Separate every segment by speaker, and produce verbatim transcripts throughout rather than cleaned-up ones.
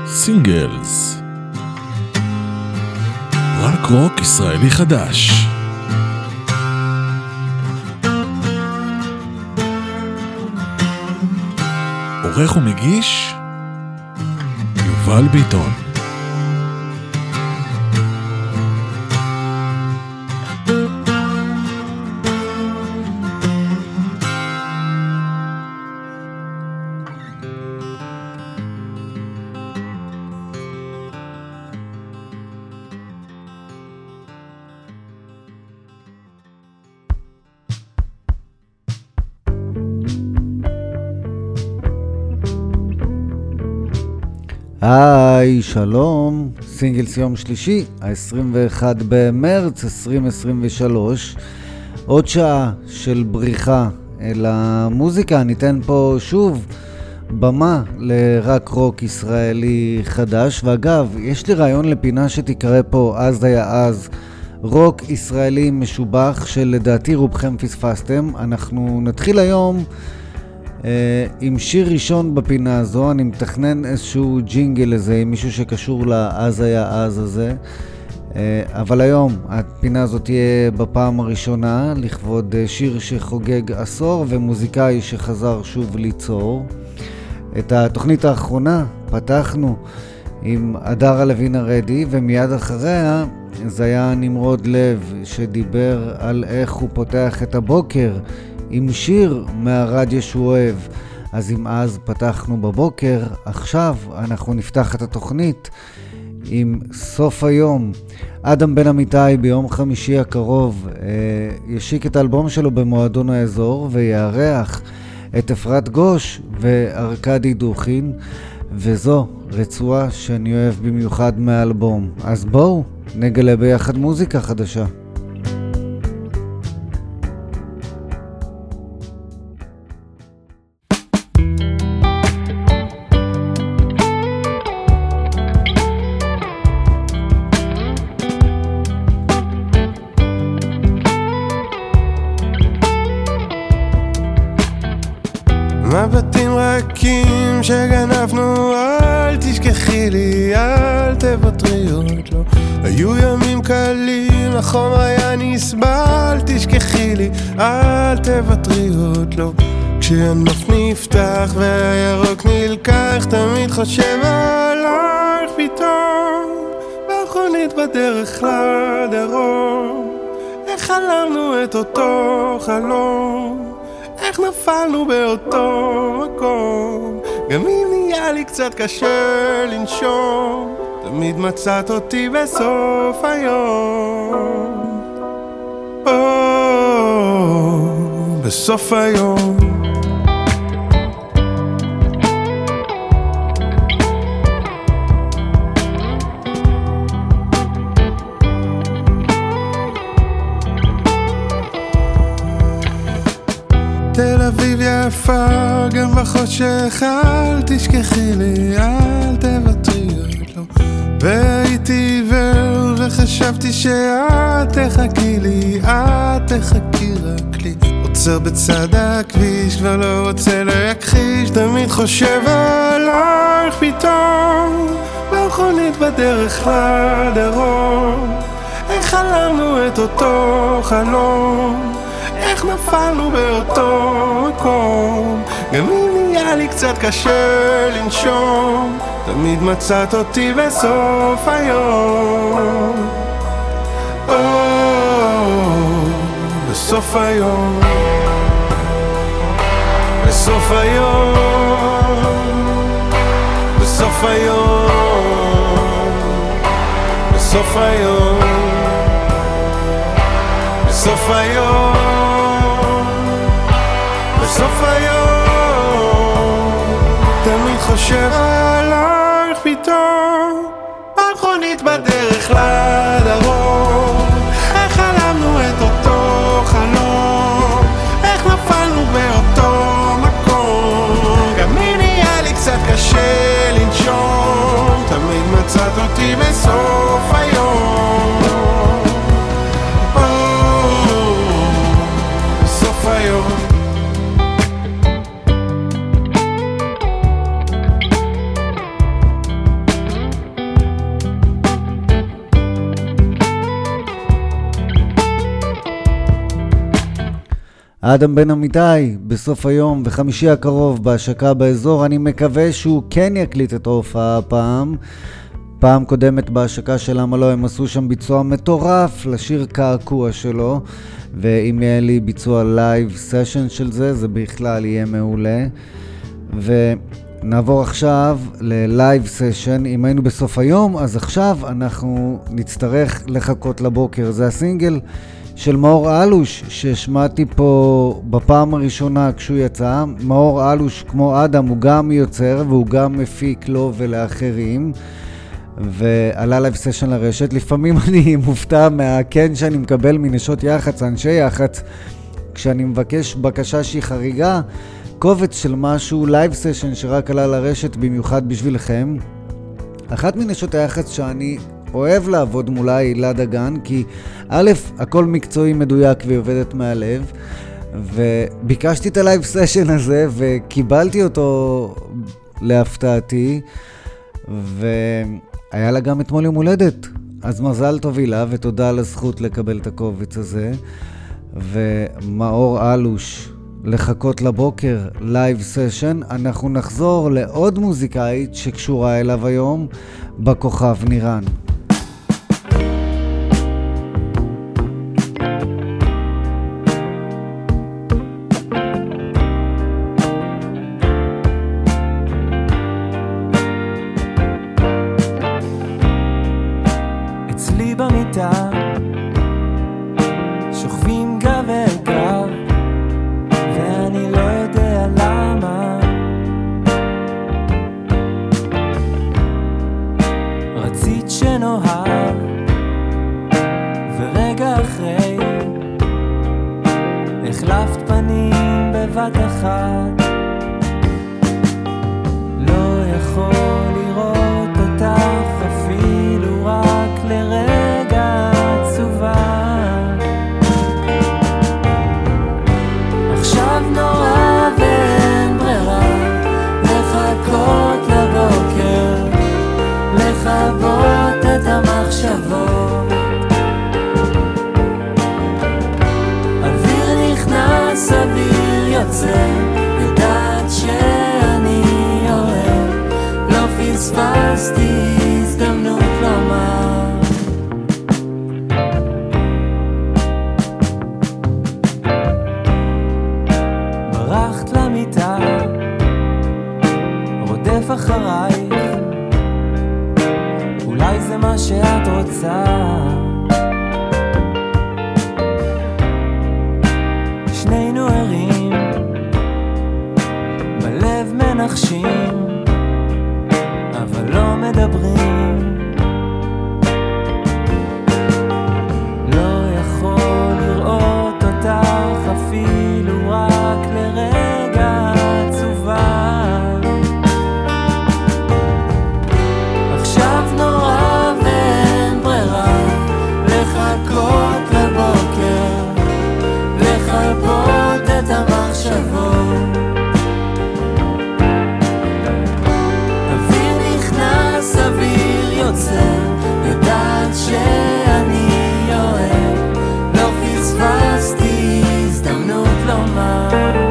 Speaker 1: סינגלס, רק רוק ישראלי חדש. עורך ומגיש יובל ביטון.
Speaker 2: היי, שלום, סינגלס יום שלישי, ה-עשרים ואחד במרץ עשרים עשרים ושלוש, עוד שעה של בריחה אל המוזיקה. ניתן פה שוב במה לרק רוק ישראלי חדש, ואגב, יש לי רעיון לפינה שתקרא פה אז היה אז, רוק ישראלי משובח שלדעתי רובכם פספסתם. אנחנו נתחיל היום Uh, עם שיר ראשון בפינה הזו. אני מתכנן איזשהו ג'ינגל לזה עם מישהו שקשור לאז היה אז הזה, uh, אבל היום הפינה הזו תהיה בפעם הראשונה לכבוד uh, שיר שחוגג עשור ומוזיקאי שחזר שוב ליצור. את התוכנית האחרונה פתחנו עם אדרה לוין הרדי, ומיד אחריה זה היה נמרוד לב שדיבר על איך הוא פותח את הבוקר עם שיר מהרדיו שהוא אוהב. אז אם אז פתחנו בבוקר, עכשיו אנחנו נפתח את התוכנית עם סוף היום. אדם בן אמיתי ביום חמישי הקרוב אה, ישיק את האלבום שלו במועדון האזור ויארח את אפרת גוש וארקדי דוכין, וזו רצועה שאני אוהב במיוחד מהאלבום. אז בואו נגלה ביחד מוזיקה חדשה.
Speaker 3: מבטים רכים שגנבנו, אל תשכחי לי, אל תוותרי עוד לא. היו ימים קלים, החום היה נסבל, תשכחי לי, אל תוותרי עוד לא. כשהנוף נפתח והירוק נלקח, תמיד חושב עלייך פתאום, באחרונית בדרך לדרום. איך חלמנו את אותו חלום, איך נפלנו באותו מקום. גם אם נהיה לי קצת קשה לנשום, תמיד מצאת אותי בסוף היום. או, בסוף היום. תל אביב יפה גם בחושך, אל תשכחי לי, אל תוותרי עוד לא. והייתי עיוור וחשבתי שאת תחכי לי, את תחכי רק לי. עוצר בצד הכביש, כבר לא רוצה להכחיש, תמיד חושב עלייך פתאום, במכונית בדרך לדרום. איך חלמנו את אותו חלום, איך נפלנו באותו מקום. גם אם נהיה לי קצת קשה לנשום, תמיד מצאת אותי בסוף היום. או, בסוף היום. בסוף היום. בסוף היום. בסוף היום. בסוף היום. בסוף היום. תמיד חושב עלייך פתאום, במכונית בדרך לדרום. איך חלמנו את אותו חלום, איך נפלנו באותו מקום. גם אם נהיה לי קצת קשה לנשום, תמיד מצאת אותי בסוף היום. בסוף היום.
Speaker 2: אדם בן אמיתי בסוף היום וחמישי הקרוב בהשקה באזור. אני מקווה שהוא כן יקליט את ההופעה הפעם. פעם קודמת בהשקה של למה לא הם עשו שם ביצוע מטורף לשיר קעקוע שלו, ואם יהיה לי ביצוע לייב סשן של זה, זה בכלל יהיה מעולה. ונעבור עכשיו ללייב סשן. אם היינו בסוף היום, אז עכשיו אנחנו נצטרך לחכות לבוקר. זה הסינגל של מאור אלוש שהשמעתי פה בפעם הראשונה כשהוא יצא. מאור אלוש כמו אדם הוא גם יוצר והוא גם מפיק לו ולאחרים, ועלה לייב סשן לרשת. לפעמים אני מופתע מהכן שאני מקבל מנשות יח"צ, אנשי יח"צ, כשאני מבקש בקשה שהיא חריגה, קובץ של משהו, לייב סשן שרק עלה לרשת במיוחד בשבילכם. אחת מנשות היח"צ שאני אוהב לעבוד מולה היא הילה דגן, כי א', הכל מקצועי מדויק והיא עובדת מהלב, וביקשתי את הלייב סשן הזה וקיבלתי אותו להפתעתי, והיה לה גם אתמול יום הולדת, אז מזל טוב הילה ותודה על הזכות לקבל את הקובץ הזה. ומאור אלוש, לחכות לבוקר, לייב סשן. אנחנו נחזור לעוד מוזיקאית שקשורה אליו היום, בכוכב נירן.
Speaker 4: אצלי במיטה שוכבים גב אל גב, ואני לא יודע למה. רצית שנוהר, ורגע אחרי החלפת פנים בבת אחת. לא יכול לראות אותך אפילו רק לרגע עצובה. עכשיו נורא ואין ברירה לחכות לבוקר, לחבות את המחשבות. אוויר נכנס, אוויר יוצא, יודעת שאני אוהב, לא פספסתי הזדמנות לומר. ברחת למיטה, רודף אחרייך, אולי זה מה שאת רוצה. שנינו ערים, בלב מנחשים, אבל לא מדברים. לא יכול לראות אותך אפילו רק לרגע עצובה. עכשיו נורא ואין ברירה לחכות לבוקר, לחבות את המחשבות. אוויר נכנס, אוויר יוצא, יודעת שאני אוהב, לא פספסתי הזדמנות לומר.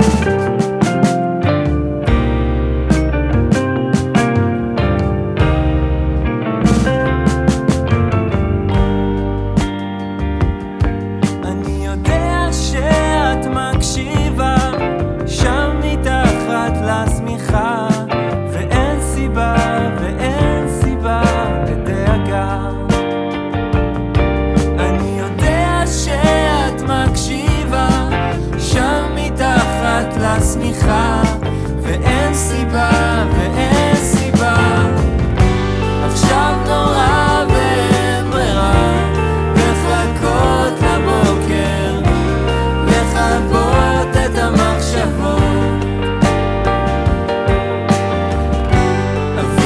Speaker 4: אני יודע שאת מקשיבה שם מתחת לשמיכה, ואין סיבה ואין סיבה לדאגה. אני יודע שאת מקשיבה שם מתחת לשמיכה, ואין סיבה ואין סיבה. עכשיו נורא ואין ברירה לחכות לבוקר, לחבות את המחשבות.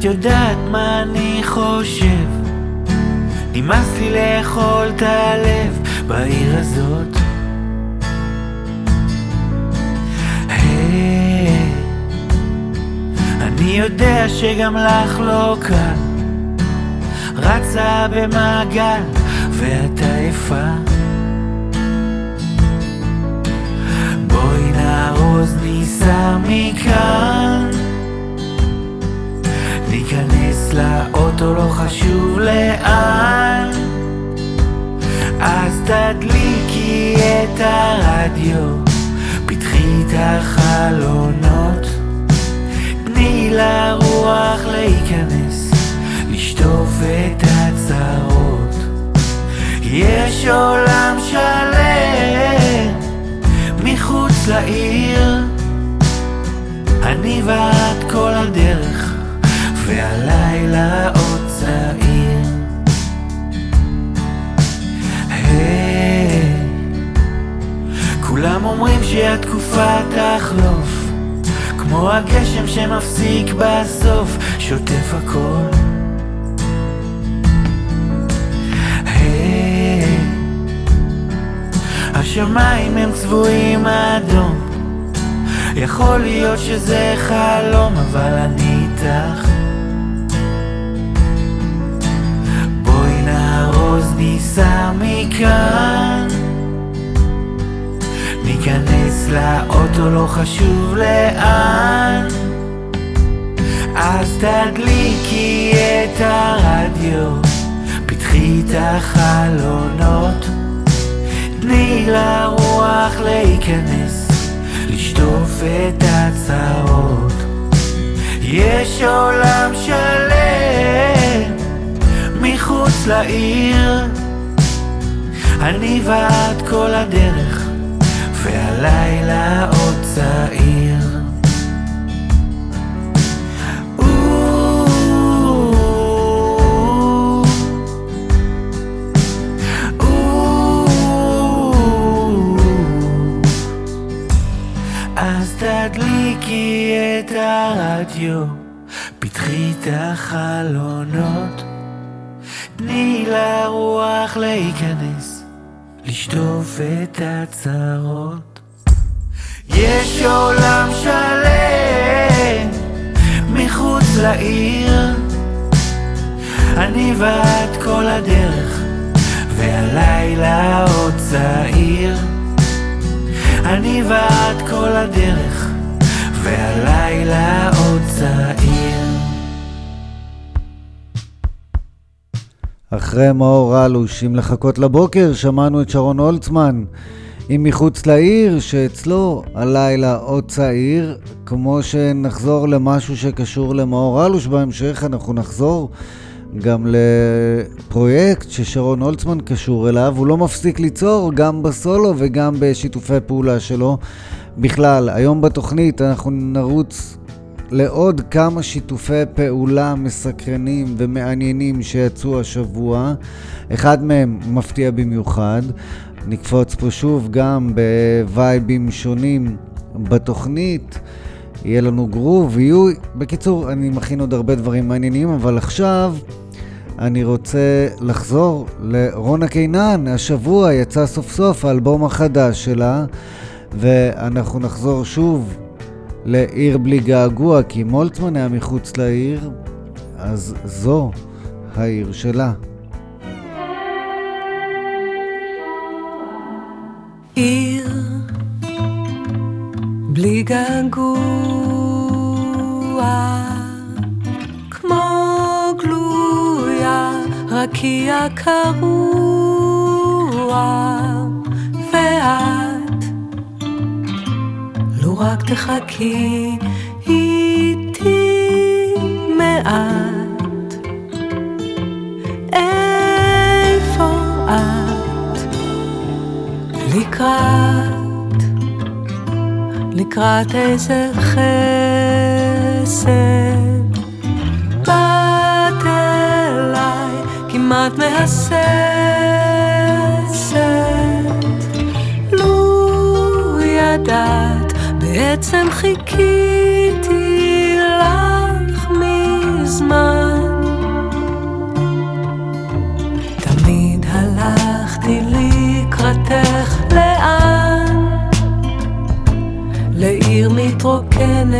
Speaker 4: יודעת מה אני חושב, נמאס לי לאכול את הלב בעיר הזאת. היי, אני יודע שגם לך לא קל, רצה במעגל ואת עייפה. בואי נארוז ניסע מכאן, ניכנס לאוטו לא חשוב לאן, אז תדליקי את הרדיו, פתחי את החלונות, תני לרוח להיכנס, לשטוף את הצרות. יש עולם שלם מחוץ לעיר, אני ואת כל הדרך, והלילה עוד צעיר. היי, כולם אומרים שהתקופה תחלוף, כמו הגשם שמפסיק בסוף, שוטף הכל. היי, השמיים הם צבועים אדום, יכול להיות שזה חלום, אבל אני איתך. בואי נארוז ניסע מכאן, ניכנס לאוטו לא חשוב לאן, אז תדליקי את הרדיו, פתחי את החלונות, תני לרוח להיכנס, לשטוף את הצרות. יש עולם שלם מחוץ לעיר, אני ואת כל הדרך, והלילה עוד צעיר. אז תדליקי את הרדיו, פתחי את החלונות, תני לרוח להיכנס, לשטוף את הצרות. יש עולם שלם מחוץ לעיר, אני ואת כל הדרך, והלילה עוד צעיר. אני ואת כל הדרך, והלילה עוד צעיר.
Speaker 2: אחרי מאור אלוש, אם לחכות לבוקר, שמענו את שרון הולצמן עם מחוץ לעיר, שאצלו הלילה עוד צעיר. כמו שנחזור למשהו שקשור למאור אלוש בהמשך, אנחנו נחזור גם לפרויקט ששרון הולצמן קשור אליו. הוא לא מפסיק ליצור, גם בסולו וגם בשיתופי פעולה שלו. בכלל, היום בתוכנית אנחנו נרוץ לעוד כמה שיתופי פעולה מסקרנים ומעניינים שיצאו השבוע. אחד מהם מפתיע במיוחד. נקפוץ פה שוב גם בווייבים שונים בתוכנית. יהיה לנו גרוב, יהיו... בקיצור, אני מכין עוד הרבה דברים מעניינים, אבל עכשיו אני רוצה לחזור לרונה קינן. השבוע יצא סוף סוף האלבום החדש שלה, ואנחנו נחזור שוב לעיר בלי געגוע, כי מולצמן היה מחוץ לעיר, אז זו העיר שלה.
Speaker 5: עיר בלי געגוע, כמו גלויה, רקיע קרוע, ואת לו רק תחכי איתי מעט. איפה את? לקראת לקראת איזה חסד באת אליי כמעט מהססת, לו ידעת בעצם חיכיתי לך מזמן. מתרוקנת,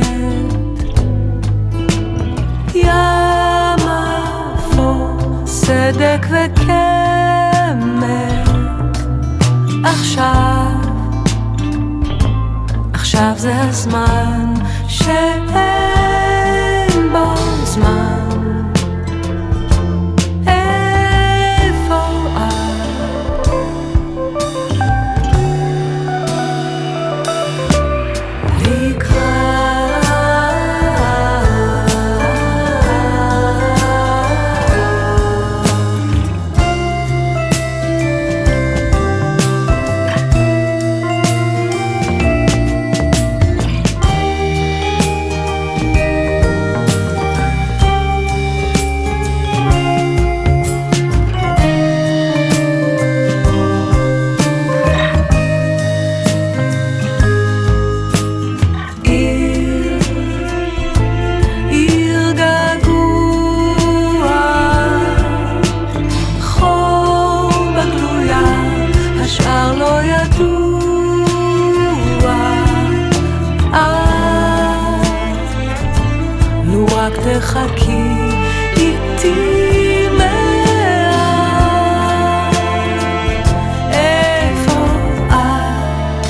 Speaker 5: ים אפור, סדק וקמת. עכשיו, עכשיו זה הזמן שאין בו זמן. חכי איתי מעט, איפה את?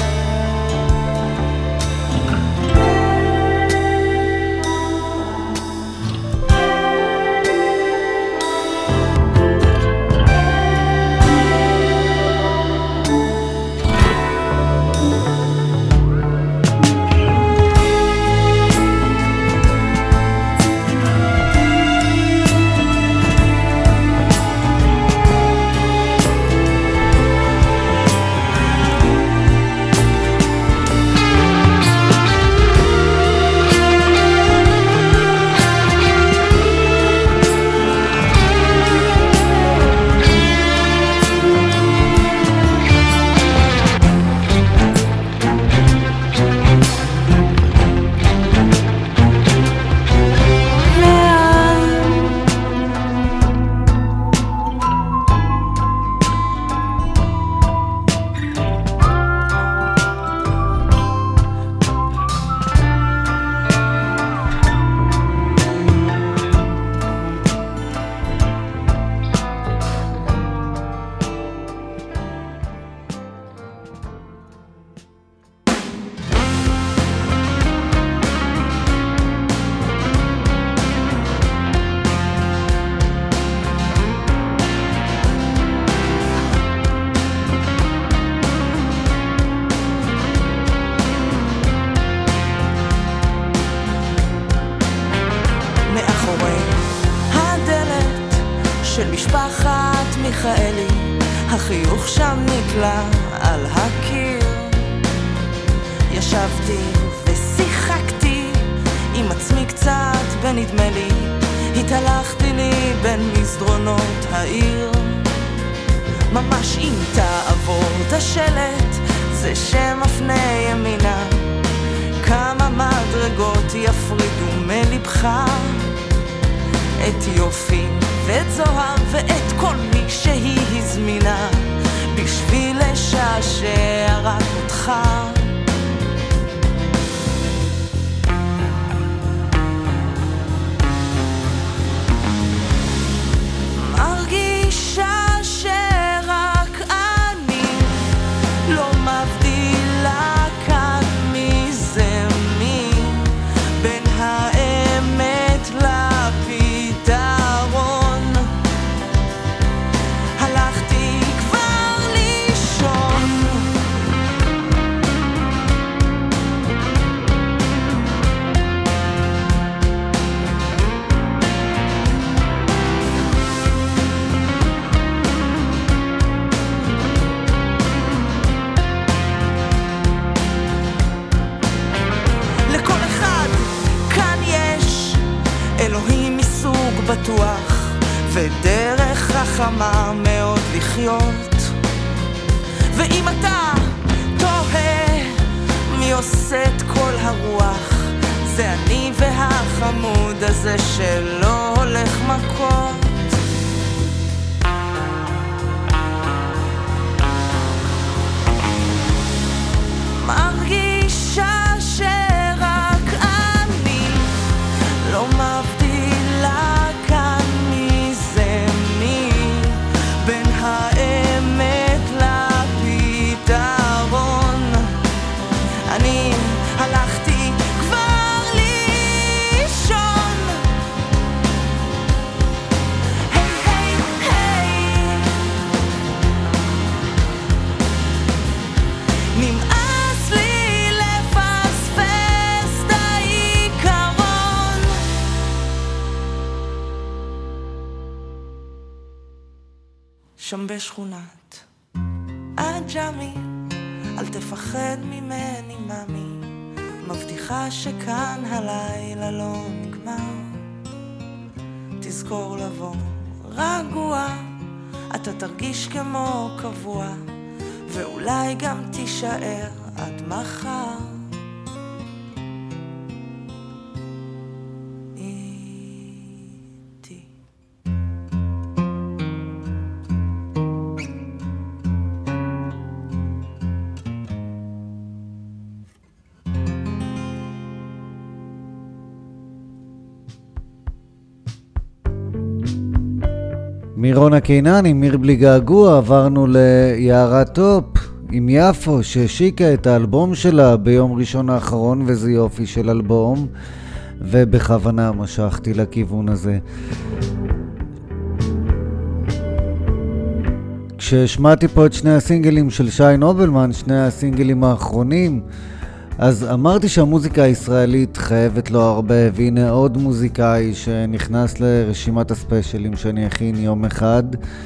Speaker 6: של משפחת מיכאלי, החיוך שם נקלע על הקיר. ישבתי ושיחקתי עם עצמי קצת בנדמה לי, התהלכתי לי בין מסדרונות העיר. ממש אם תעבור את השלט, זה שמפנה ימינה, כמה מדרגות יפרידו מלבך את יופי ואת זוהר ואת כל מי שהיא הזמינה בשביל לשעשע רק אותך. מרגישה שרק אני לא מבדילה כאן מזה מי, בין האמת לפתרון. הלכתי כבר לישון, לכל אחד כאן יש אלוהים מסוג בטוח ודרך חכמה מאוד לחיות. ואם אתה תוהה מי עושה את כל הרוח, זה אני והחמוד הזה שלא הולך מכות. מרגישה ש שם בשכונת אג'מי, אל תפחד ממני ממי, מבטיחה שכאן הלילה לא נגמר, תזכור לבוא רגוע, אתה תרגיש כמו קבוע, ואולי גם תישאר עד מחר.
Speaker 2: מירונה קינני, מיר בלי געגוע, עברנו ליערת טופ עם יפו שהשיקה את האלבום שלה ביום ראשון האחרון, וזה יופי של אלבום, ובכוונה משכתי לכיוון הזה. כששמעתי פה את שני הסינגלים של שי נובלמן, שני הסינגלים האחרונים, אז אמרתי שהמוזיקה הישראלית חייבת לו הרבה, והנה עוד מוזיקאי שנכנס לרשימת הספיישלים שאני אכין יום אחד,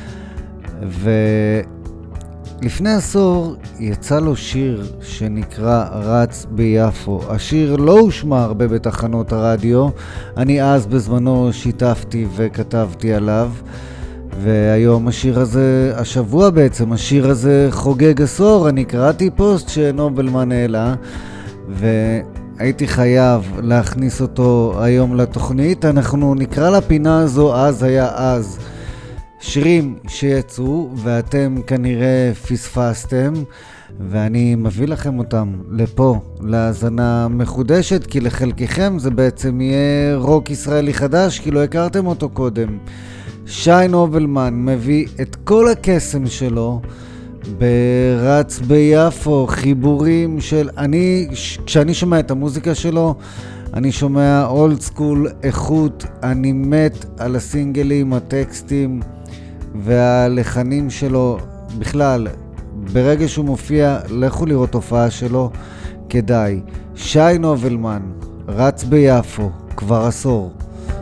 Speaker 2: ולפני עשור יצא לו שיר שנקרא רץ ביפו. השיר לא הושמע הרבה בתחנות הרדיו, אני אז בזמנו שיתפתי וכתבתי עליו, והיום השיר הזה, השבוע בעצם, השיר הזה חוגג עשור. אני קראתי פוסט שנובלמן העלה, והייתי חייב להכניס אותו היום לתוכנית. אנחנו נקרא לפינה הזו אז היה אז, שירים שיצאו ואתם כנראה פספסתם, ואני מביא לכם אותם לפה להאזנה מחודשת, כי לחלקכם זה בעצם יהיה רוק ישראלי חדש, כי לא הכרתם אותו קודם. שי נובלמן מביא את כל הקסם שלו ברץ ביפו, חיבורים של, אני, כשאני שומע את המוזיקה שלו, אני שומע אולד סקול איכות, אני מת על הסינגלים, הטקסטים והלחנים שלו. בכלל, ברגע שהוא מופיע, לכו לראות הופעה שלו, כדאי. שי נובלמן, רץ ביפו, כבר עשור.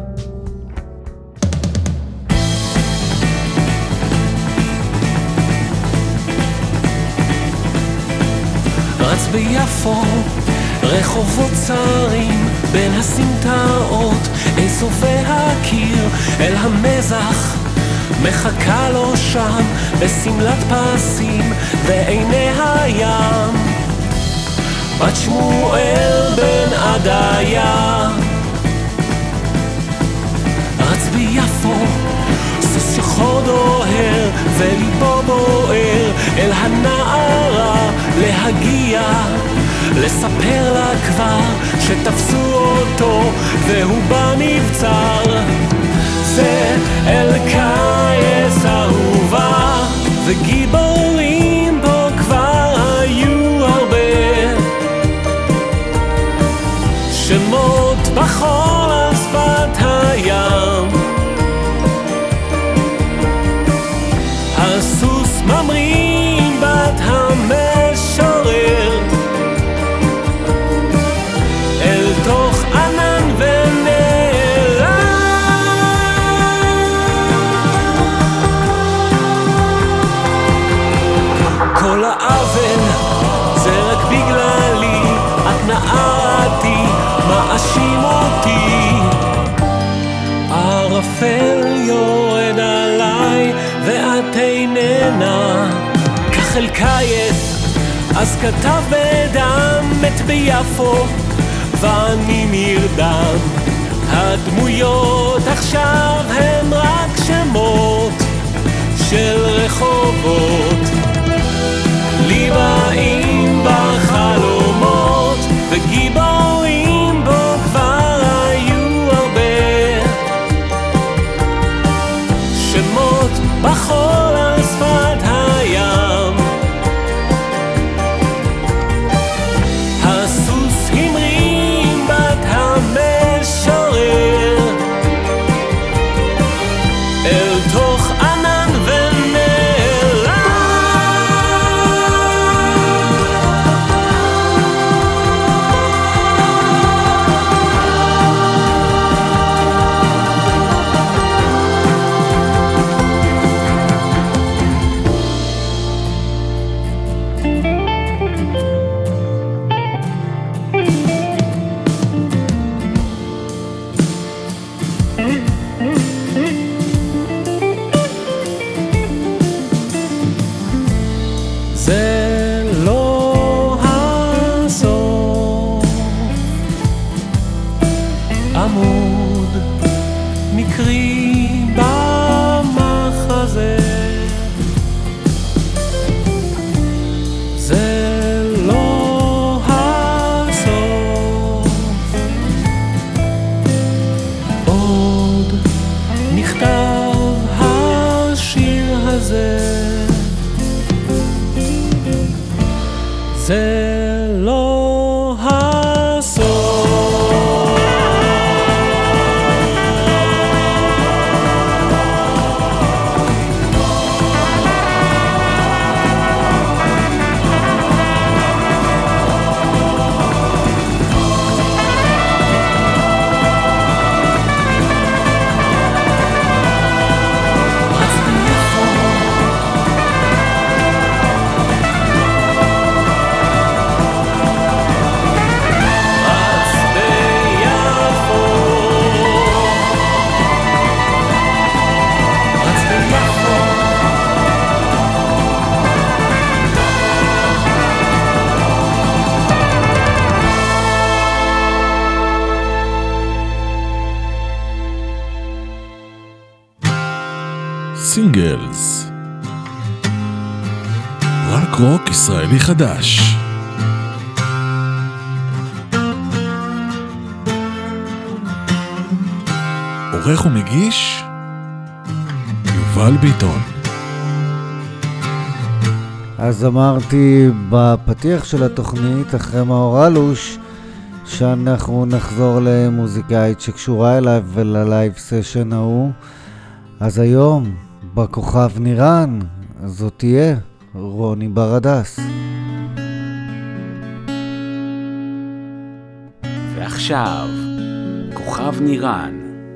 Speaker 7: רץ ביפו, רחובות צרים, בין הסמטאות, איסוף והקיר, אל המזח, מחכה לו שם, בסמלת פסים, ועיני הים. בת שמואל בן עדיה, רץ ביפו, סוס שחור דוהר, וליבו בוער, אל הנערה להגיע, לספר לה כבר שתפסו אותו והוא במבצר. זה אלקייס אהובה, וגיבורים בו כבר היו הרבה, שמות בחול על שפת הים. הסוס ממריא בת המשורר, אל תוך ענן ונעלם. כל העוול זה רק בגללי, את נערתי, מאשים אותי. ערפל יורד עליי ואת איננה, כך אלקייס אז כתב בדם, מת ביפו ואני נרדם. הדמויות עכשיו הם רק שמות של רחובות, לי באים בחלומות, וגיבורים בו כבר היו הרבה, שמות בחול על שפת הים. הסוס המריא בת המשורר, אל תוך ענן ונעלם. עמוד מקרי במחזה. זה לא הסוף, עוד נכתב השיר הזה. זה לא הסוף.
Speaker 1: סינגלס, רק רוק ישראלי חדש. עורך ומגיש יובל ביטון.
Speaker 2: אז אמרתי בפתיח של התוכנית אחרי מאור אלוש שאנחנו נחזור למוזיקאית שקשורה אליי וללייב סשן ההוא. אז היום בכוכב נירן זאת תהיה רוני ברדס.
Speaker 8: ועכשיו כוכב נירן.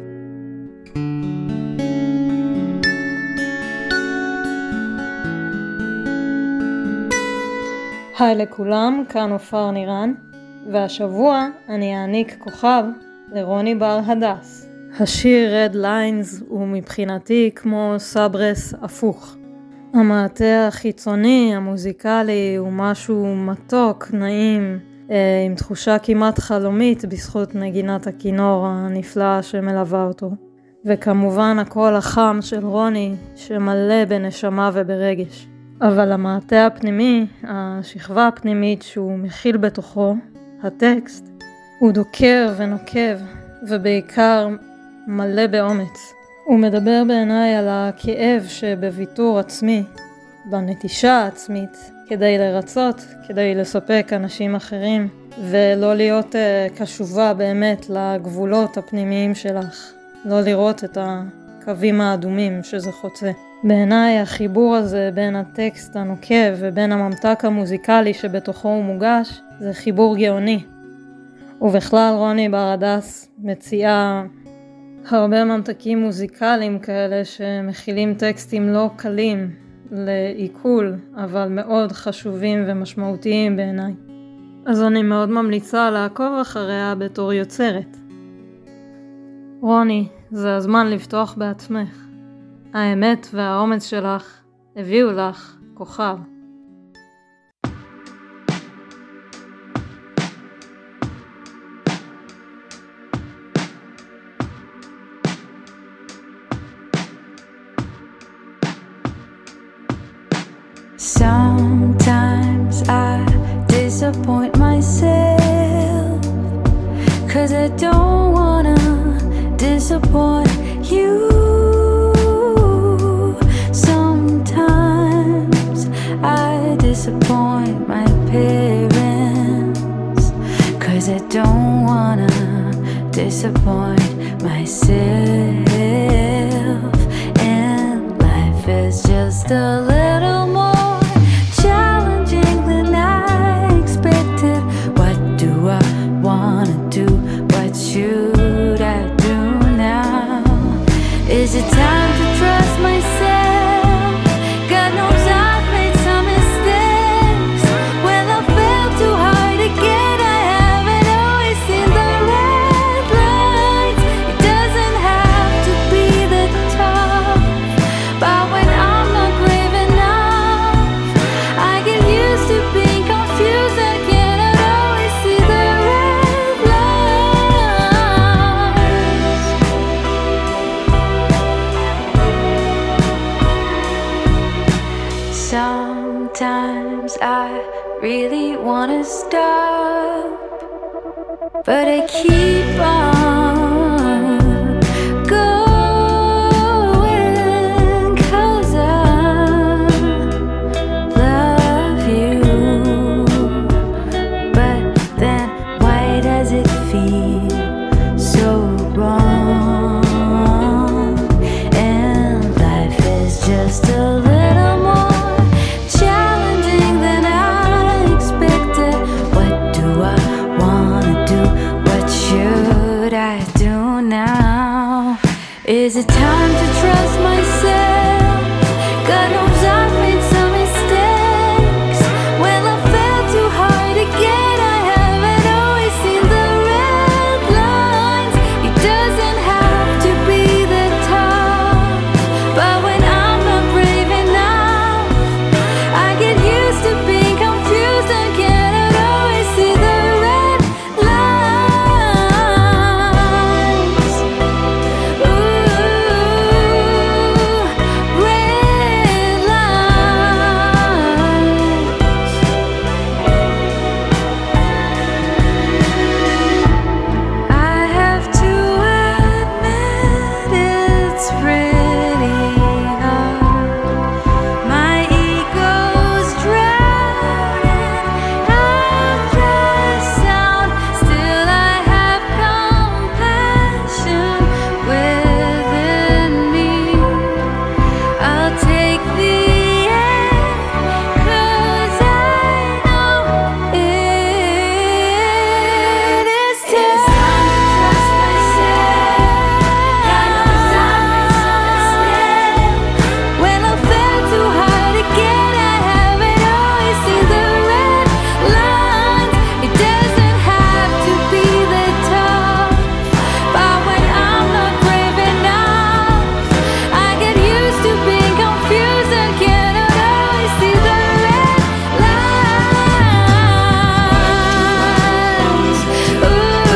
Speaker 9: היי לכולם, כאן אופר נירן, והשבוע אני אעניק כוכב לרוני בר הדס. השיר Red Lines הוא מבחינתי כמו סברס הפוך. המעטה החיצוני, המוזיקלי, הוא משהו מתוק, נעים, עם תחושה כמעט חלומית בזכות נגינת הכינור הנפלאה שמלווה אותו. וכמובן הקול החם של רוני שמלא בנשמה וברגש. אבל המעטה הפנימי, השכבה הפנימית שהוא מכיל בתוכו, הטקסט, הוא דוקר ונוקב, ובעיקר מלא באומץ. הוא מדבר בעיניי על הכאב שבוויתור עצמי, בנטישה העצמית, כדי לרצות, כדי לספק אנשים אחרים, ולא להיות uh, קשובה באמת לגבולות הפנימיים שלך, לא לראות את הקווים האדומים שזה חוצה. בעיניי החיבור הזה בין הטקסט הנוקב ובין הממתק המוזיקלי שבתוכו הוא מוגש, זה חיבור גאוני. ובכלל רוני ברדס מציעה הרבה ממתקים מוזיקליים כאלה שמכילים טקסטים לא קלים לעיכול, אבל מאוד חשובים ומשמעותיים בעיניי. אז אני מאוד ממליצה לעקוב אחריה בתור יוצרת. רוני, זה הזמן לפתוח בעצמך. האמת והאומץ שלך הביאו לך כוכב.
Speaker 5: Sometimes I disappoint myself, 'cause I don't wanna disappoint you. Sometimes I disappoint my parents, 'cause I don't wanna disappoint myself. And life is just a little more challenging than I expected. What do I wanna do? What should I do now? Is it time to trust myself? God knows I've made some mistakes. When I fell too hard again, I haven't always seen the red lights. It doesn't have to be the top, but when I'm not brave enough, I get used to being confused. I cannot always see the red light. should I do now? Is it time to trust myself? God knows I've made some mistakes. When I fell too hard again, I haven't always seen the red lines. It doesn't have to be the top, but when I'm not brave enough, I get used to being confused and cannot always see the red lines. Ooh, red lines. I have to admit it's pretty hard. My ego's drowning out the sound. Still I have compassion within me. I'll take the end, 'cause I know it is time to trust myself. God knows I made some mistakes. When I fell too hard again, I haven't always seen the red lines. It doesn't have to be the top, but when I'm not brave enough, I get used to being confused and cannot always see the red lines. Ooh, red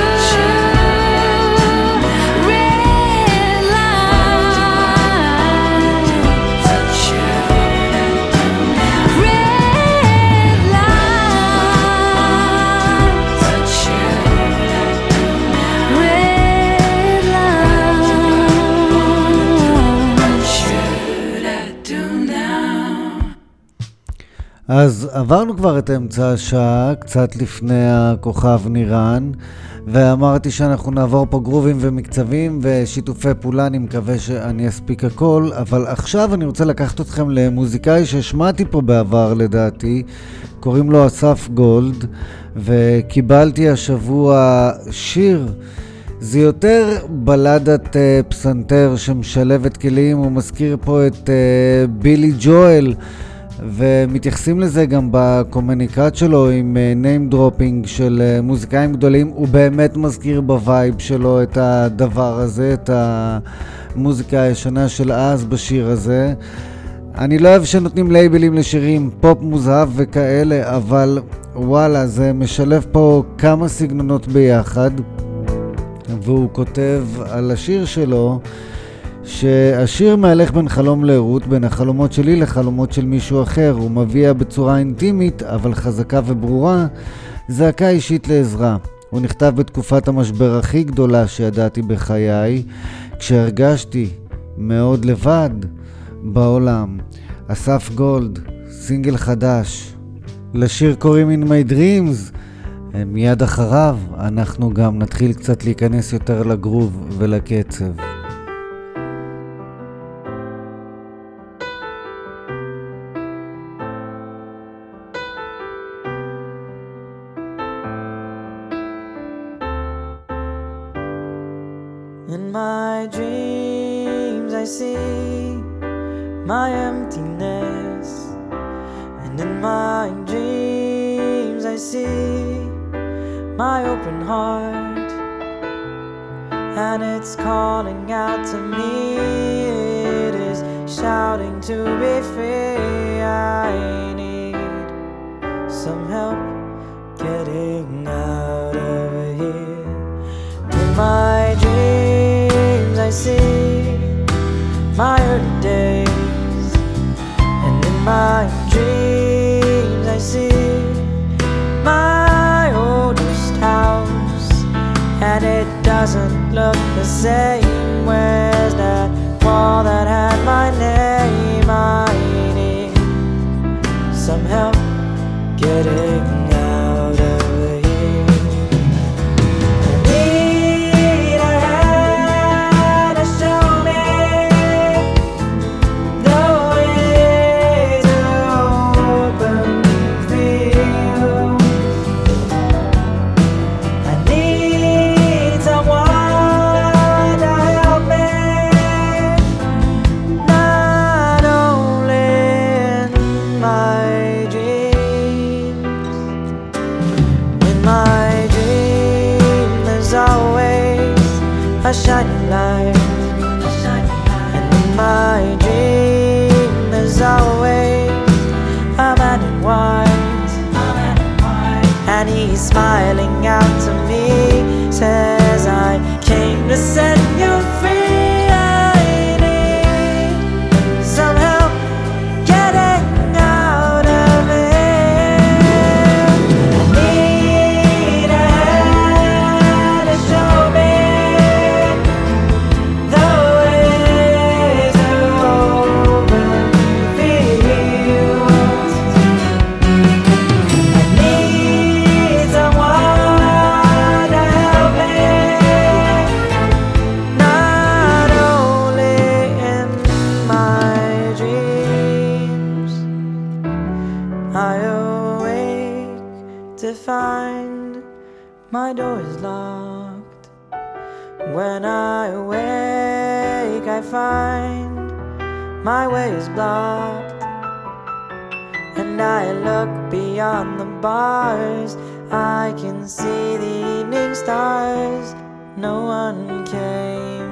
Speaker 2: אז עברנו כבר את אמצע השעה, קצת לפני הכוכב נירן, ואמרתי שאנחנו נעבור פה גרובים ומקצבים ושיתופי פעולה, אני מקווה שאני אספיק הכל, אבל עכשיו אני רוצה לקחת אתכם למוזיקאי ששמעתי פה בעבר לדעתי, קוראים לו אסף גולד, וקיבלתי השבוע שיר, זה יותר בלדת uh, פסנתר שמשלבת כלים, הוא מזכיר פה את uh, בילי ג'ואל, ומתייחסים לזה גם בקומוניקט שלו עם name dropping של מוזיקאים גדולים. הוא באמת מזכיר בווייב שלו את הדבר הזה, את המוזיקה הישנה של אז בשיר הזה. אני לא אוהב שנותנים לייבלים לשירים פופ מוזהב וכאלה, אבל וואלה, זה משלב פה כמה סגנונות ביחד. והוא כותב על השיר שלו שהשיר מהלך בין חלום לערות, בין החלומות שלי לחלומות של מישהו אחר. הוא מביא בצורה אינטימית אבל חזקה וברורה זעקה אישית לעזרה. הוא נכתב בתקופת המשבר הכי גדולה שידעתי בחיי, כשהרגשתי מאוד לבד בעולם. אסף גולד, סינגל חדש. לשיר קוראים In My Dreams. מיד אחריו אנחנו גם נתחיל קצת להיכנס יותר לגרוב ולקצב.
Speaker 4: In my dreams I see my emptiness, and in my dreams I see my open heart, and it's calling out to me, it is shouting to be free. I need some help getting out of here. In my dreams I see my early days, and in my dreams I see my oldest house, and it doesn't look the same. Where's that wall that had my name? I need some help getting out of here. I need a hand to show me the way to open fields. I need someone a shining light. And in my dream there's always a man in white, and he's smiling out to me, says I came to set you free. I need some help getting out of here. I need a hand to show me the way to open fields. I need someone to help me, not only in my dreams. I awake to find my door is locked. When I awake I find my way is blocked, and I look beyond the bars. I can see the evening stars. No one came.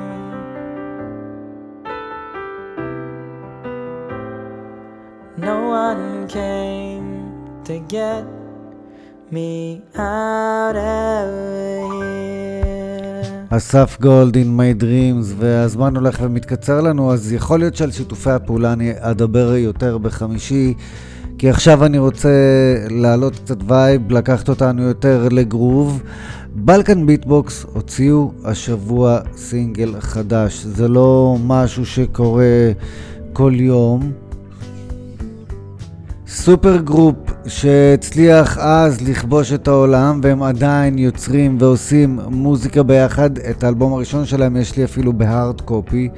Speaker 4: No one came to get me out of here.
Speaker 2: אסף גולד in my dreams, והזמן הולך ומתקצר לנו, אז יכול להיות שעל שיתופי הפעולה אני אדבר יותר בחמישי, כי עכשיו אני רוצה להעלות קצת וייב, לקחת אותנו יותר לגרוב. בלקן ביטבוקס הוציאו השבוע סינגל חדש, זה לא משהו שקורה כל יום. סופר גרופ שהצליח אז לכבוש את העולם, והם עדיין יוצרים ועושים מוזיקה ביחד. את האלבום הראשון שלהם יש לי אפילו בהארד קופי,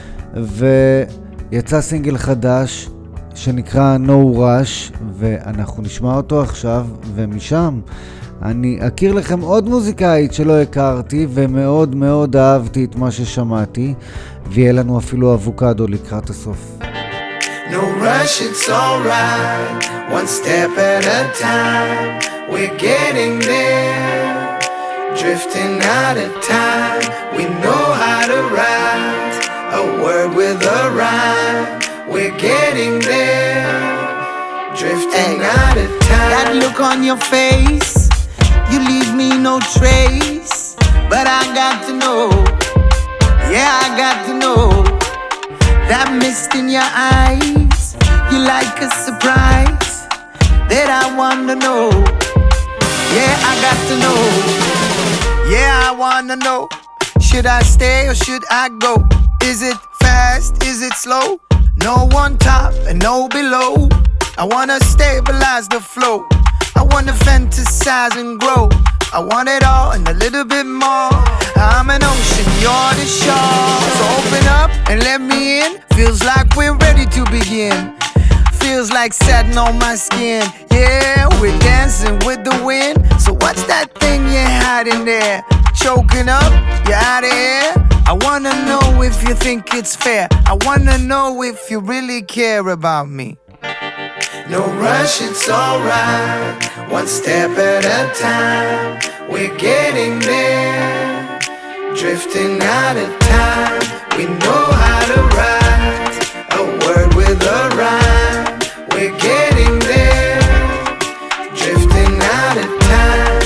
Speaker 2: ויצא סינגל חדש שנקרא No Rush, ואנחנו נשמע אותו עכשיו, ומשם אני אכיר לכם עוד מוזיקאית שלא הכרתי ומאוד מאוד אהבתי את מה ששמעתי, ויהיה לנו אפילו אבוקדו לקראת הסוף.
Speaker 3: No rush, it's alright. One step at a time. We're getting there. Drifting out of time. We know how to write a word with a rhyme. We're getting there. Drifting hey, out of time.
Speaker 4: That look on your face, you leave me no trace. But I got to know, yeah, I got to know. That mist in your eyes, you like a surprise that I wanna know. Yeah, I got to know. Yeah, I wanna know. Should I stay or should I go? Is it fast? Is it slow? No on top and no below. I wanna stabilize the flow. I wanna fantasize and grow. I want it all and a little bit more. I'm an ocean, you're the shore. So open up and let me in. Feels like we're ready to begin. Feels like satin on my skin. Yeah, we're dancing with the wind. So what's that thing you're hiding there? Choking up, you're out of here. I wanna know if you think it's fair. I wanna know if you really care about me.
Speaker 3: No rush, it's alright. One step at a time. We're getting there. Drifting out of time. We know how to write a word with a rhyme. We're getting there. Drifting out of time.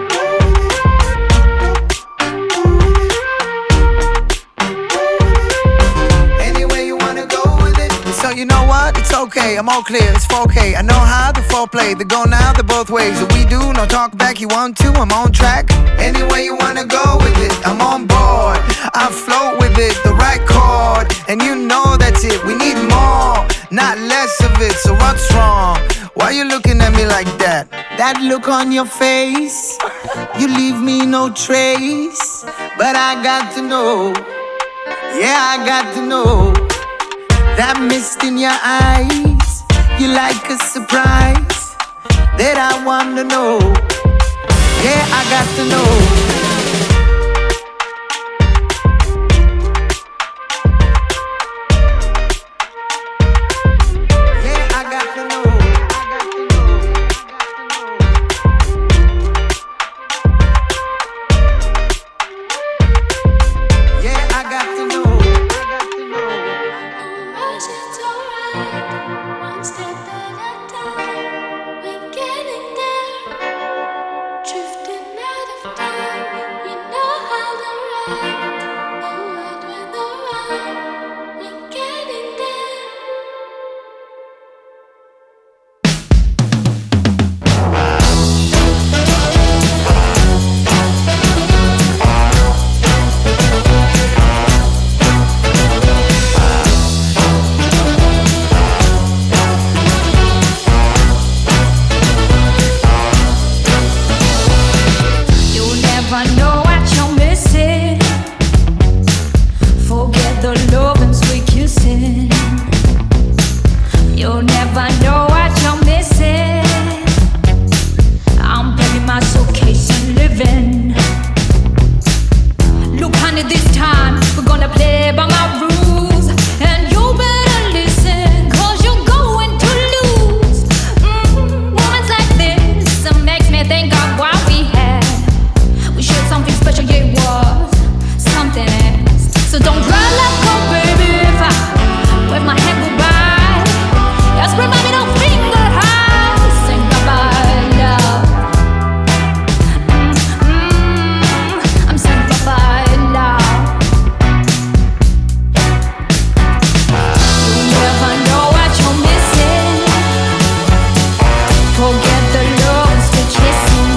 Speaker 3: Anywhere you wanna go with it.
Speaker 4: So you know what? It's okay, I'm all clear, it's four K. I know how the foreplay, they go now, they're both ways. If we do, no talk back, you want to, I'm on track.
Speaker 3: Anywhere you wanna go with it,
Speaker 4: I'm on board, I float with it, the right chord. And you know that's it, we need more, not less of it, so what's wrong? Why you looking at me like that? That look on your face, you leave me no trace. But I got to know, yeah, I got to know. That mist in your eyes, you like a surprise that I wanna know. Yeah, I got to know.
Speaker 5: it this time. We're gonna play by my rules, and you better listen, cause you're going to lose. Mm, moments like this, it makes me think of what we had. We shared something special, yeah, it was something else. So don't try to let go, baby, if I wave my hand goodbye. Just spread my middle finger high, sing goodbye, love. Mm-mm, I'm saying goodbye, love. You never know what you're missing. Forget the love, still kissing.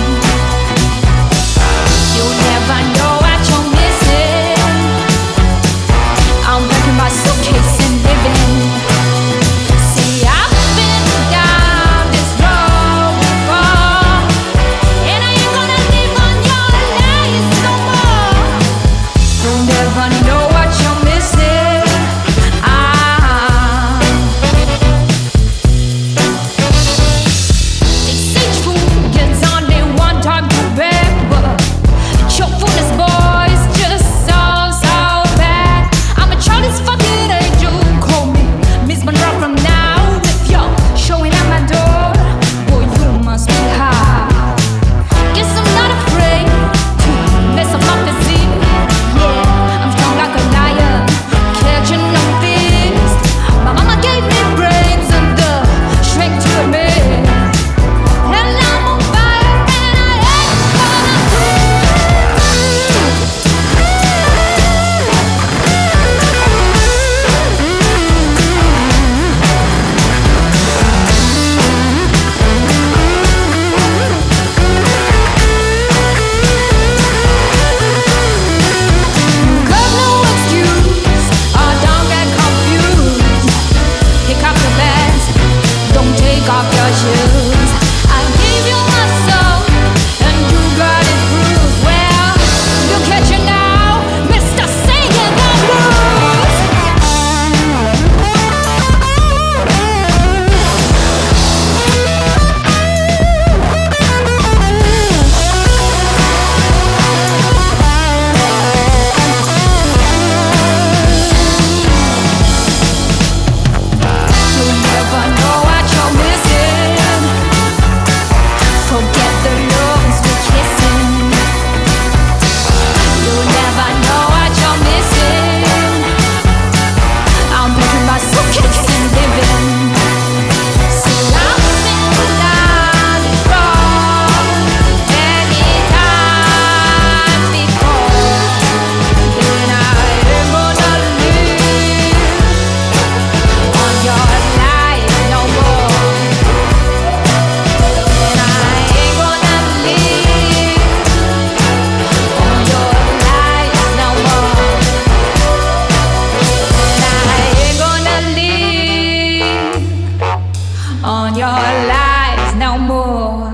Speaker 5: You never know what you're missing. I'm packing my suitcase and living. See, I've been down this road before, and I ain't gonna live on your lies no more. You never know what you're missing. Ah. They say food is only one time to bear, but your foolish boys just so, so bad. I'm a childish fucking angel, call me Miss Monroe from now. If you're showing at my door, boy, you must be high. Guess I'm not afraid to mess up my physique. Yeah, I'm strong like a lion, catching no beast. My mama gave me brains and the strength to admit, and I'm on fire and I ain't gonna quit. Got no excuse, I don't get confused. Pick up your bags, don't take off your shoes. I gave you my soul, and you got it bruised. Well, you'll catch it now, Mister Singing the Blues. You never know what you're missing. Forget the love, still kissing. You never know what you're missing. I'm packing my suitcase and living. See, I've been down this road many times before, and I ain't gonna live on your life no more. And I ain't gonna live on your life no more. And I ain't gonna live on your life no more.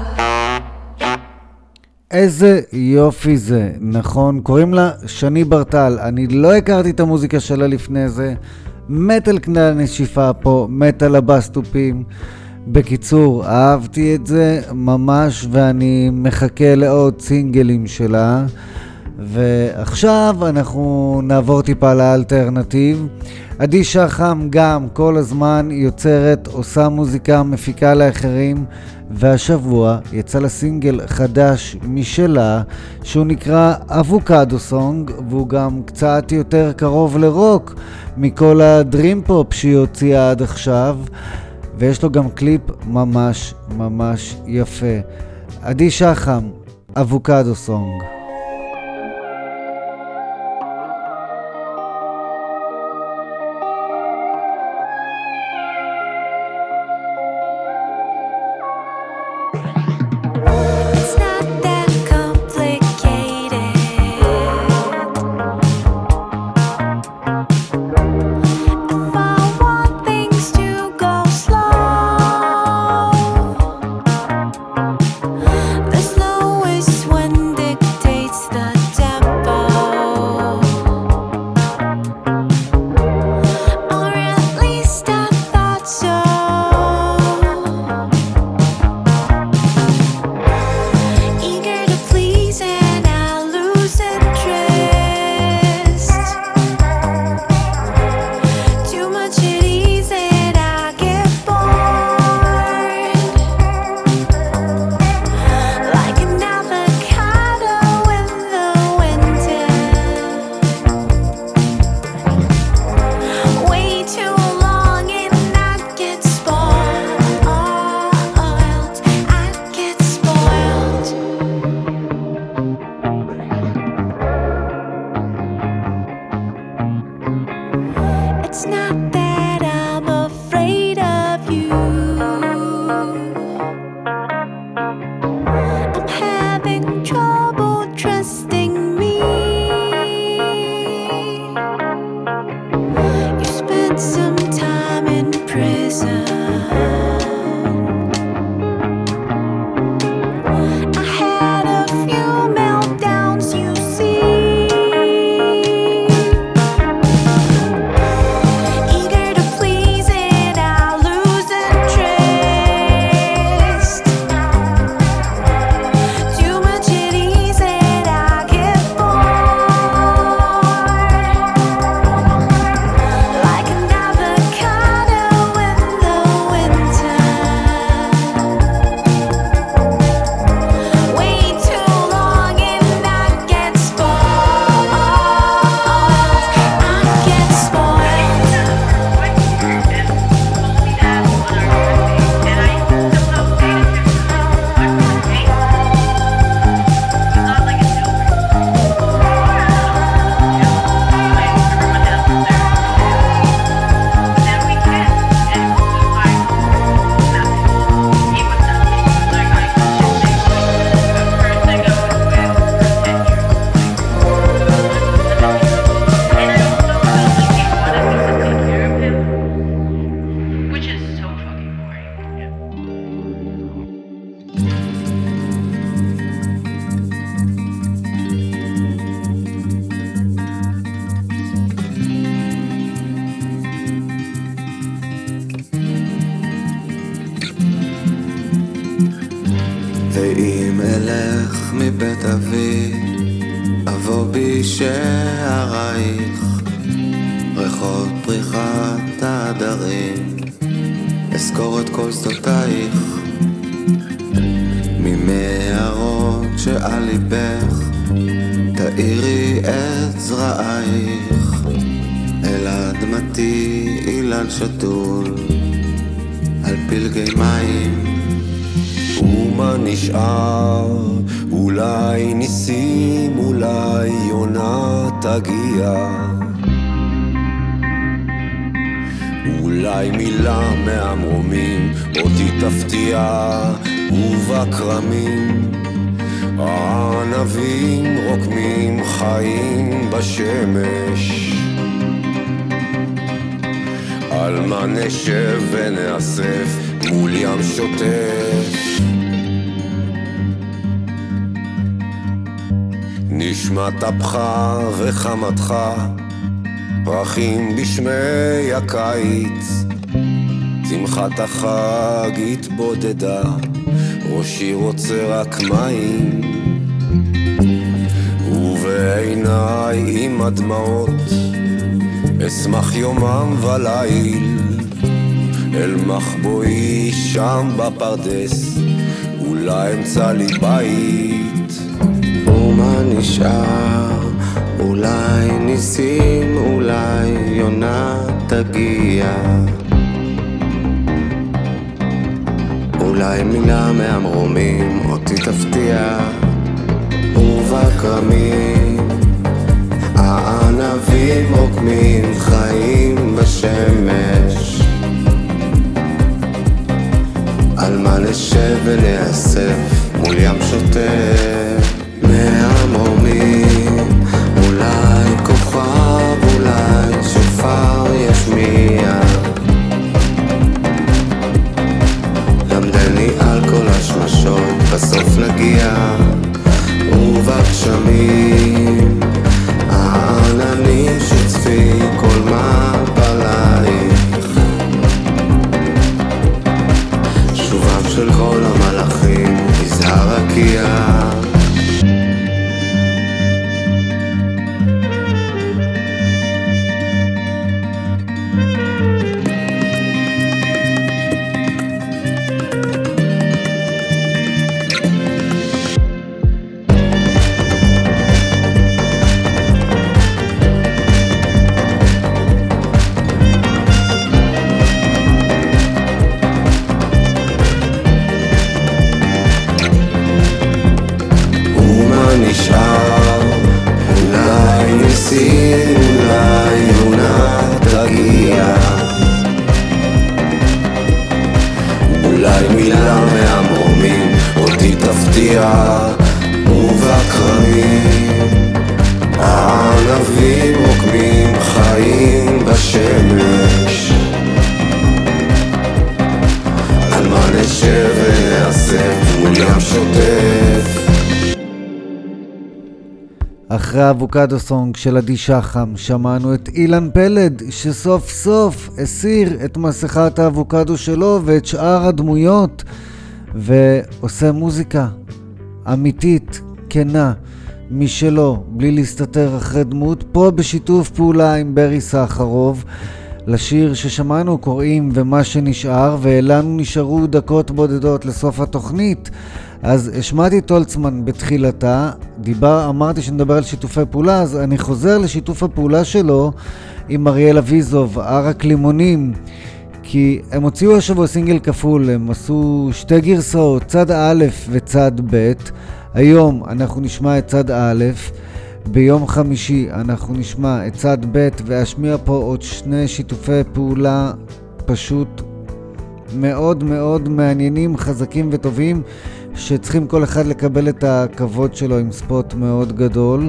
Speaker 2: איזה יופי זה, נכון? קוראים לה שני ברטל. אני לא הכרתי את המוזיקה שלה לפני זה. מת על קנה הנשיפה פה, מת על הבסטופים. בקיצור, אהבתי את זה ממש, ואני מחכה לעוד סינגלים שלה. ועכשיו אנחנו נעבור טיפה לאלטרנטיב. עדי שחם גם כל הזמן יוצרת, עושה מוזיקה, מפיקה לאחרים, והשבוע יצא לה סינגל חדש משלה שהוא נקרא אבוקדו סונג, והוא גם קצת יותר קרוב לרוק מכל הדרים פופ שהיא הוציאה עד עכשיו, ויש לו גם קליפ ממש ממש יפה. עדי שחם, אבוקדו סונג.
Speaker 5: It's not that complicated. If I want things to go slow, the slowest one dictates. It's not that I'm afraid of you. I'm having trouble trusting me. You spent some time in prison.
Speaker 10: ואם אלך מבית אבי, אבוא בשערייך, ריחות פריחת העדרים, אזכור את כל שדותייך, ממערות שעל ליבך, תאירי את זרעייך, אל אדמתי אילן שתול, על פלגי מים.
Speaker 11: ומה נשאר? אולי ניסים, אולי יונה תגיע, אולי מילה מהמרומים אותי תפתיע, ובקרמים הענבים רוקמים חיים בשמש. על מה נשב ונאסף מול ים שוטף, נשמת אפך וחמתך, פרחים בשמי הקיץ, שמחת החג התבודדה, ראשי רוצה רק מים, ובעיניי עם הדמעות אשמח יומם וליל, אל מחבואי שם בפרדס, אולי אמצא לי בית.
Speaker 10: ומה נשאר? אולי ניסים, אולי יונה תגיע, אולי מילה מהמרומים אותי תפתיע, ובקרמים הענבים רוקמים חיים בשמש. על מה נשב ונאסף מול ים שוטף, מהמרומים אולי כוכב, אולי שופר ישמיע, למדני על כל השמשות בסוף נגיע, ובגשמים העננים שצפי כל מעפלייך, שובם של כל המלאכים יזהר רקיע.
Speaker 2: אחרי האבוקדו סונג של עדי שחם שמענו את אילן פלד שסוף סוף הסיר את מסכת האבוקדו שלו ואת שאר הדמויות ועושה מוזיקה אמיתית, כנה, משלו, בלי להסתתר אחרי דמות, פה בשיתוף פעולה עם ברי סחרוב. לשיר ששמענו קוראים ומה שנשאר, ואלנו נשארו דקות בודדות לסוף התוכנית. אז השמעתי טולצמן בתחילתה, דיבר, אמרתי שנדבר על שיתופי פעולה, אז אני חוזר לשיתוף הפעולה שלו עם אריאל אביזוב, ערק לימונים, כי הם הוציאו השבוע סינגל כפול, הם עשו שתי גרסאות, צד א' וצד ב'. היום אנחנו נשמע את צד א', ביום חמישי אנחנו נשמע את צד ב', ואשמיע פה עוד שני שיתופי פעולה פשוט מאוד מאוד מעניינים, חזקים וטובים, שצריכים כל אחד לקבל את הכבוד שלו עם ספוט מאוד גדול.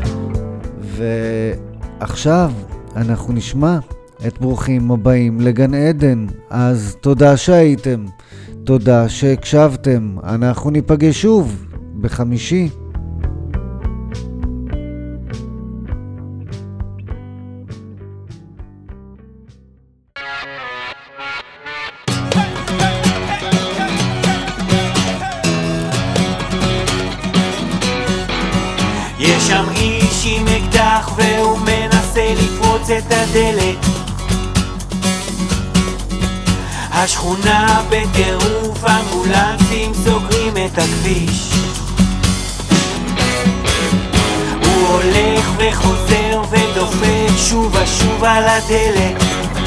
Speaker 2: ועכשיו אנחנו נשמע את ברוכים הבאים לגן עדן. אז תודה שהייתם, תודה שהקשבתם, אנחנו ניפגש שוב בחמישי.
Speaker 12: יש שם איש עם אקדח והוא מנסה לפרוץ את הדלת. השכונה בטירוף, אמבולנסים סוגרים את הכביש. הוא הולך וחוזר ודופק שוב ושוב על הדלת,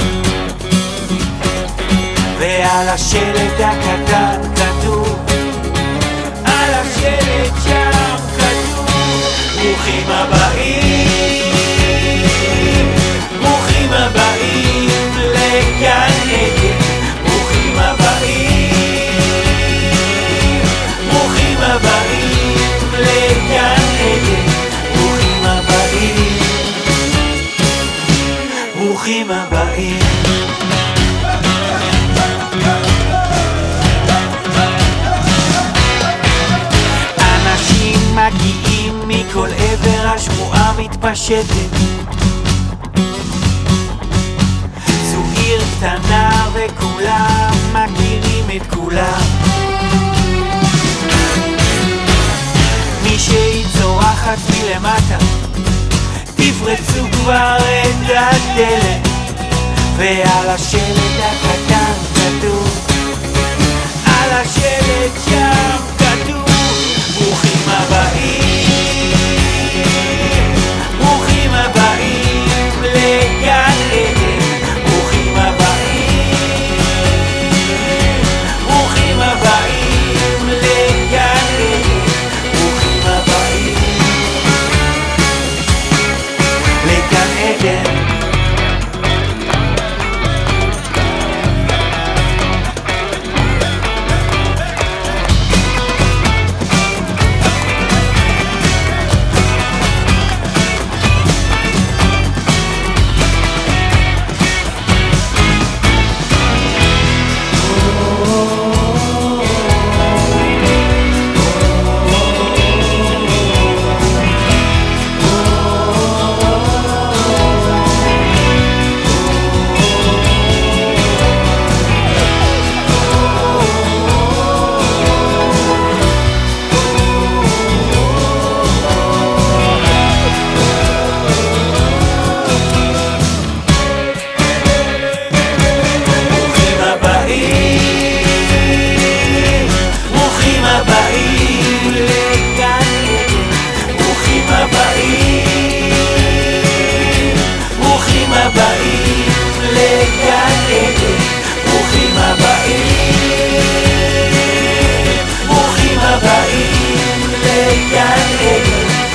Speaker 12: ועל השלט הקטן כתוב, על השלט שם כתוב, ברוכים הבאים, ברוכים הבאים לגן עדן, ברוכים הבאים, ברוכים הבאים לגן עדן, ברוכים הבאים, ברוכים הבאים. אנשים מגיעים מכל עבר, השמועה מתפשטת. זו עיר קטנה וכולם מכירים את כולם. מישהי צורחת מלמטה, תפרצו כבר את הדלת, ועל השלט הקטן כתוב, על השלט שם כתוב, ברוכים הבאים, ברוכים הבאים לגן עדן, ברוכים הבאים, ברוכים הבאים לגן עדן, ברוכים הבאים לגן עדן.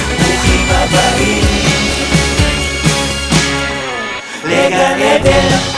Speaker 12: Legend